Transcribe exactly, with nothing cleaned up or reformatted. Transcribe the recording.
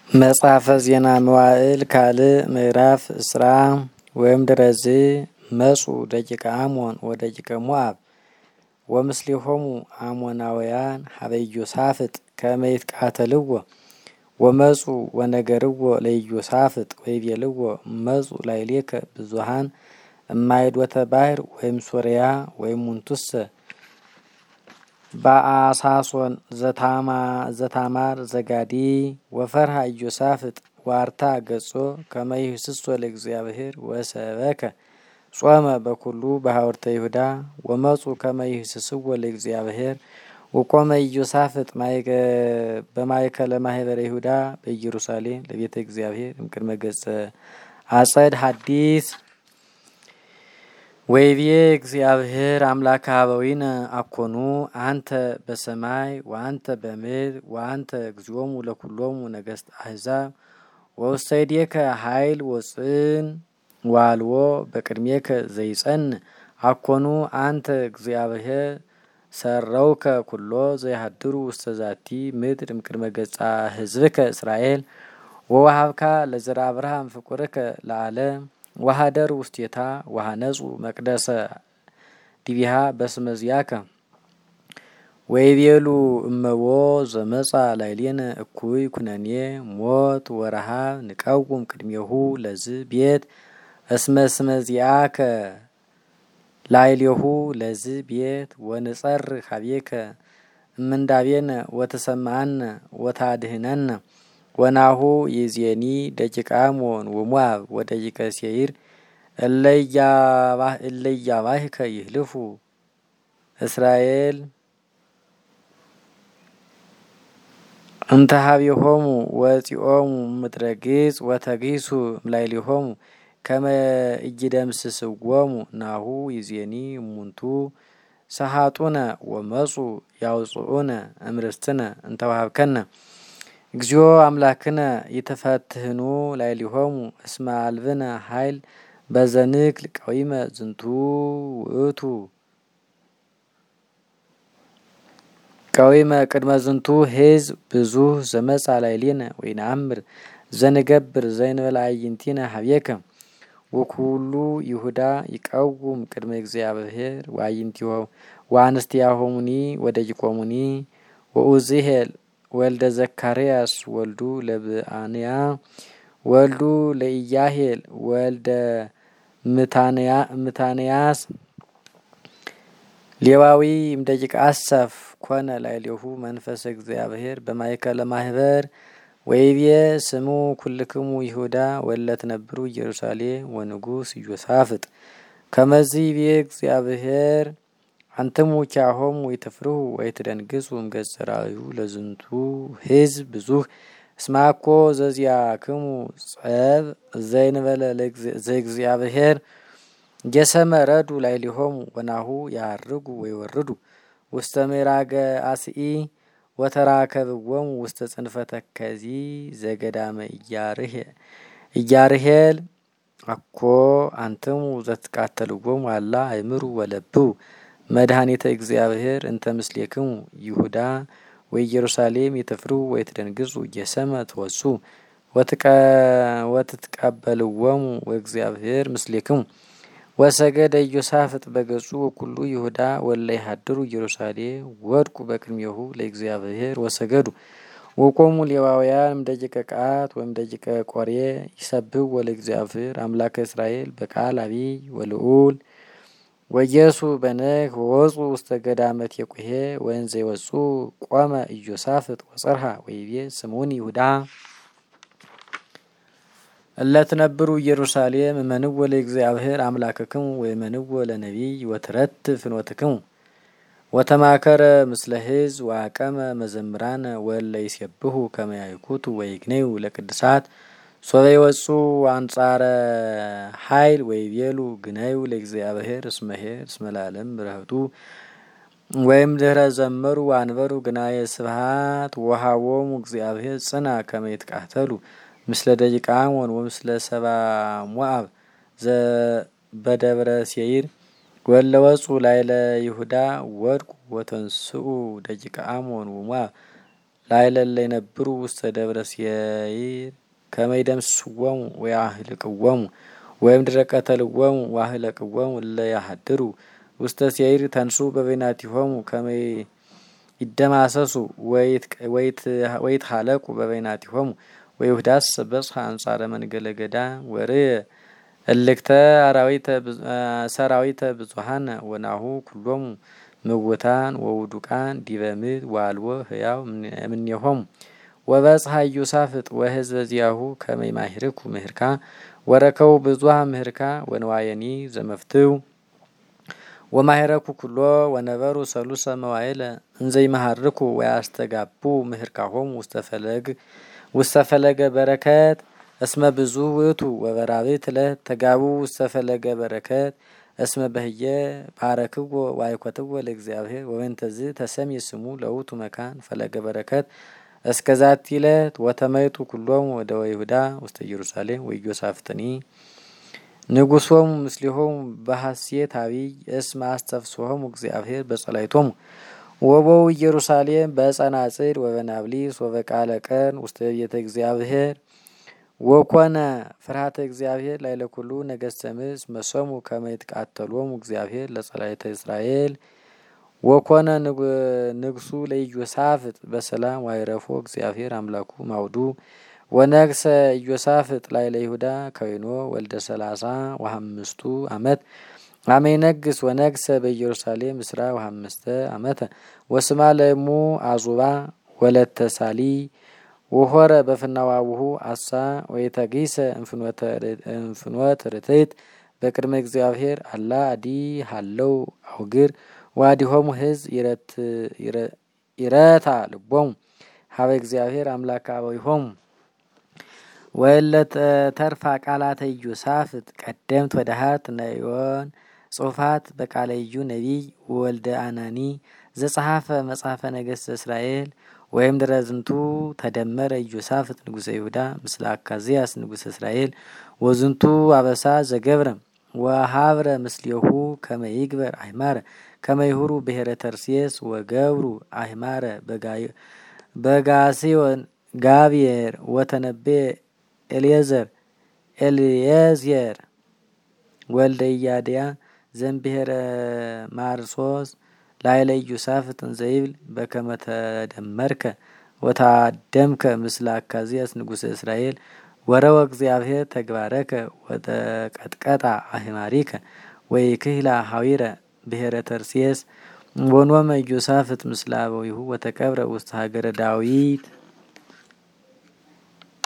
መጽሐፈ ዜና መዋዕል ካልዕ ምዕራፍ እስራ ወይም ድረዝ መጹ ደቂቀ አሞን ወደቂቀ ሞዓብ ወምስሌሆሙ አሞናውያን ሀበ ኢዮሳፍጥ ከመ ይትቃተልዎ ወመጹ ወነገርዎ ለኢዮሳፍጥ ወይቤልዎ መጹ ላዕሌከ ብዙኃን እማይዶተ ባሕር ወይም ሶርያ ወይም ሙንቱሰ በአሳሶን ዘታማር ዘጋዲ ወፈርሃ ኢዮሳፍጥ ዋርታ ገጾ ከመ ይህስሶ ለእግዚአብሔር ወሰበከ ጾመ በኩሉ በሐወርተ ይሁዳ ወመጹ ከመ ይህስስዎ ለእግዚአብሔር ወቆመ ኢዮሳፍጥ በማእከለ ማህበረ ይሁዳ በኢየሩሳሌም ለቤተ እግዚአብሔር እምቅድመ ገጸ አጸድ ሐዲስ ወይቤ እግዚአብሔር አምላከ አበዊነ አኮኑ አንተ በሰማይ ወአንተ በምድር ወአንተ እግዚኦሙ ለኩሎሙ ነገስት አሕዛብ ወውስተ እዴከ ኃይል ወጽን ዋልዎ በቅድሜከ ዘይጸን አኮኑ አንተ እግዚአብሔር ሰረውከ ኩሎ ዘይሃድሩ ውስተ ዛቲ ምድር እምቅድመ ገጻ ህዝብከ እስራኤል ወወሃብካ ለዘራ አብርሃም ፍቁርከ ለዓለም ወሃደር ውስቴታ ወሃነጹ መቅደሰ ዲቢሃ በስመ ዚአከ ወይቤሉ እመቦ ዘመጻ ላዕሌነ እኩይ ኩነኔ ሞት ወረሃብ ንቀውም ቅድሜሁ ለዝ ቤት እስመ ስመ ዚአከ ላዕሌሁ ለዝ ቤት ወንጸር ሀቤከ እምንዳቤነ ወተሰማዓነ ወታድህነነ ወናሁ ይዜኒ ደቂቀ አሞን ወሞዓብ ወደቂቀ ሴይር እለያባህከ ይህልፉ እስራኤል እንተ ሀቤሆሙ ወፂኦሙ ምድረ ግብጽ ወተግሂሱ እምላዕሌሆሙ ከመ ኢይደምስስዎሙ ናሁ ይዜኒ እሙንቱ ሰሃጡነ ወመጹ ያውፅኡነ እምርስትነ እንተ ወሀብከነ እግዚኦ አምላክነ ይተፈትህኑ ላዕሌሆሙ እስመ አልብነ ኃይል በዘንክል ቀዊመ ዝንቱ ውእቱ ቀዊመ ቅድመ ዝንቱ ሕዝብ ብዙኅ ዘመጻ ላዕሌነ ወይነአምር ዘንገብር ዘእንበለ አዕይንቲነ ሀቤከ ወኩሉ ይሁዳ ይቀውም ቅድመ እግዚአብሔር ወአንስቲያሆሙኒ ወደቂቆሙኒ ወኡዚሄል ወልደ ዘካርያስ ወልዱ ለብአንያ ወልዱ ለኢያሄል ወልደ ምታንያስ ሌዋዊ እምደቂቀ አሳፍ ኮነ ላዕሌሁ መንፈሰ እግዚአብሔር በማእከለ ማህበር ወይቤ ስሙ ኩልክሙ ይሁዳ ወለትነብሩ ኢየሩሳሌም ወንጉስ ኢዮሳፍጥ ከመዝ ይቤ እግዚአብሔር አንትሙ ኪያሆሙ ይትፍርሁ ወይትደንግጹ እምገጸ ራእዩ ለዝንቱ ሕዝብ ብዙኅ እስመ አኮ ዘዚአክሙ ጸብ ዘእንበለ ዘእግዚአብሔር ጌሰመ ረዱ ላዕሌሆሙ ወናሁ ያርጉ ወይወርዱ ውስተ ምዕራገ አስኢ ወተራከብዎሙ ውስተ ጽንፈ ተከዚ ዘገዳመ ኢያርሄል አኮ አንትሙ ዘትቃተልዎሙ አላ አእምሩ ወለብው መድኃኒተ እግዚአብሔር እንተ ምስሌክሙ ይሁዳ ወኢየሩሳሌም ይትፍርሁ ወይትደንግጹ ጌሰመ ትወጹ ወትትቀበልዎሙ ወእግዚአብሔር ምስሌክሙ ወሰገደ ኢዮሳፍጥ በገጹ ወኩሉ ይሁዳ ወለ ይሃድሩ ኢየሩሳሌም ወድቁ በቅድሜሁ ለእግዚአብሔር ወሰገዱ ወቆሙ ሌዋውያን እምደቂቀ ቀዓት ወይም ደቂቀ ቆሬ ይሰብሕዎ ለእግዚአብሔር አምላከ እስራኤል በቃል አቢይ ወልዑል ወየሱ በነግ ወወፁ ውስተ ገዳመ ቴቁሄ ወእንዘ ይወፁ ቆመ ኢዮሳፍጥ ወጸርሃ ወይቤ ስሙኒ ይሁዳ እለትነብሩ ኢየሩሳሌም እመንዎ ለእግዚአብሔር አምላክክሙ ወእመንዎ ለነቢይ ወትረት ፍኖትክሙ ወተማከረ ምስለ ሕዝብ ወአቀመ መዘምራነ ወእለ ይሴብሑ ከመ ያይኩቱ ወይግነዩ ለቅድሳት ሶበ ይወፁ አንጻረ ኃይል ወይቤሉ ግነዩ ለእግዚአብሔር እስመ ኄር እስመ ለዓለም ምሕረቱ ወይም ድኅረ ዘመሩ አንበሩ ግናየ ስብሐት ወሃቦሙ እግዚአብሔር ጽና ከመ ይትቃተሉ ምስለ ደቂቀ አሞን ወምስለ ሰባ ሞዓብ በደብረ ሴይር ወለ ወፁ ላዕለ ይሁዳ ወድቁ ወተንስኡ ደቂቀ አሞን ወሞዓብ ላይለለ የነብሩ ውስተ ደብረ ሲያይር ከመይደምስወሙ ወያህልቅወሙ ወይም ድረቀተልወሙ ዋህለቅወሙ ለያሃድሩ ውስተ ሲያይር ተንሱ በበይናቲሆሙ ከመይ ይደማሰሱ ወይት ወይት ሀለቁ በበይናቲሆሙ ወይሁዳስ በጽሐ አንጻረ መንገለ ገዳ ወሬ እልክተ አራዊተ ሰራዊተ ብዙሃን ወናሁ ኩሎሙ ምውታን ወውዱቃን ዲበምድ ዋልዎ ህያው እምኔሆሙ ወበጽሐ ኢዮሳፍጥ ወሕዝበ ዚአሁ ከመይ ማሂርኩ ምህርካ ወረከው ብዙሃ ምህርካ ወንዋየኒ ዘመፍትው ወማሂረኩ ኩሎ ወነበሩ ሰሉሰ መዋይለ እንዘይ መሃርኩ ወያስተጋቡ ምህርካሆሙ ውስተ ፈለግ ውስተ ፈለገ በረከት እስመ ብዙ ውእቱ ወበራብት ዕለት ተጋቡ ውስተ ፈለገ በረከት እስመ በህየ ባረክዎ ዋይኮትዎ ለእግዚአብሔር ወበእንተዝ ተሰሚ ስሙ ለውቱ መካን ፈለገ በረከት እስከዛቲ ዕለት ወተመይጡ ኩሎሙ ወደ ይሁዳ ውስተ ኢየሩሳሌም ወኢዮሳፍጥኒ ንጉሶሙ ምስሊሆሙ በሐሴት አቢይ እስመ አስተፍስሖሙ እግዚአብሔር በጸላይቶሙ ወበው ኢየሩሳሌም በጸናጽል ወበናብሊስ ወበቃለ ቀን ውስተ ቤተ እግዚአብሔር ወኮነ ፍርሃተ እግዚአብሔር ላይለ ኩሉ ነገሥተ ምድር መሰሙ ከመ ይትቃተሎሙ እግዚአብሔር ለጸላይተ እስራኤል ወኮነ ንጉሱ ለኢዮሳፍጥ በሰላም ዋይረፎ እግዚአብሔር አምላኩ ማውዱ ወነግሰ ኢዮሳፍጥ ላይለ ይሁዳ ከይኖ ወልደ ሰላሳ ወሐምስቱ አመት አመይ ነግስ ወነግሰ በኢየሩሳሌም እስራ ወሐምስተ አመተ ወስማ ለሙ አዙባ ወለተ ሳሊ ወሆረ በፍናዋውሁ አሳ ወይተጊሰ እንፍኖተ እንፍኖተ ርትዕት በቅድመ እግዚአብሔር አላ አዲ ሃለው አውግር ዋዲሆሙ ህዝ ይረት ይረታ ልቦሙ ሀበ እግዚአብሔር አምላክ አበይሆሙ ወለተ ተርፋ ቃላተ ኢዮሳፍጥ ቀደምት ወደሃት ነዮን ጽሁፋት በቃለ ኢዩ ነቢይ ወልደ አናኒ ዘጸሐፈ መጽሐፈ ነገሥተ እስራኤል ወይም ድረዝንቱ ተደመረ ኢዮሳፍጥ ንጉሰ ይሁዳ ምስለ አካዚያስ ንጉሰ እስራኤል ወዝንቱ አበሳ ዘገብረ ወሀብረ ምስሊሁ ከመ ይግበር አይማረ ከመ ይሁሩ ብሔረ ተርሴስ ወገብሩ አይማረ በጋይ በጋሲዮን ጋብየር ወተነበ ኤልየዘር ኤልየዝየር ወልደ ኢያድያ ዘንብሔረ ማርሶስ ላይለ ኢዮሳፍጥ ዘይብል በከመ ተደመርከ ወታደምከ ምስለ አካዚያስ ንጉሰ እስራኤል ወረወ እግዚአብሔር ተግባረከ ወተቀጥቀጣ አህማሪከ ወይክህላ ሀዊረ ብሔረ ተርሴስ ወኖመ ኢዮሳፍጥ ምስለ አበዊሁ ወተቀብረ ውስተ ሀገረ ዳዊት